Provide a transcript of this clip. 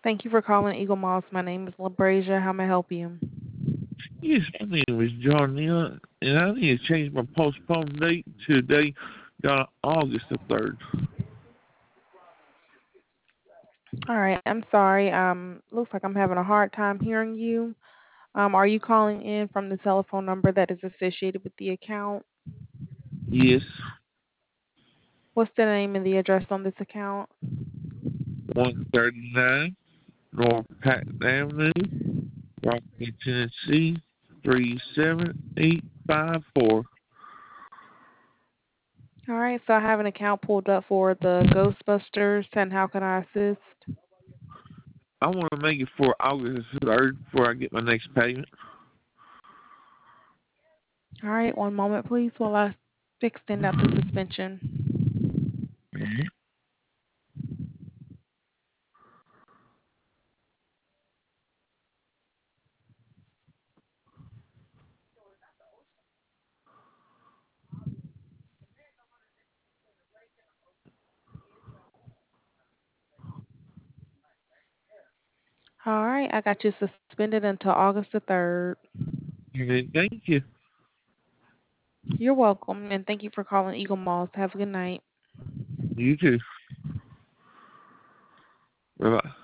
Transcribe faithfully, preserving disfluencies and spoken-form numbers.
Thank you for calling Eagle Moss. My name is LaBrasia. How may I help you? Yes, my name is John Neal, and I need to change my postponed date to day uh, August the third. All right, I'm sorry. Um, looks like I'm having a hard time hearing you. Um, are you calling in from the telephone number that is associated with the account? Yes, What's the name and the address on this account? one thirty-nine North Patton Avenue, Rockland, Tennessee, three seven eight five four. All right, so I have an account pulled up for the Ghostbusters, and how can I assist? I want to make it for August the third before I get my next payment. All right, one moment, please, while I extend out the suspension. Mhm. All right, I got you suspended until August the third. Okay, thank you. You're welcome, and thank you for calling Eagle Malls. Have a good night. You too. Bye bye.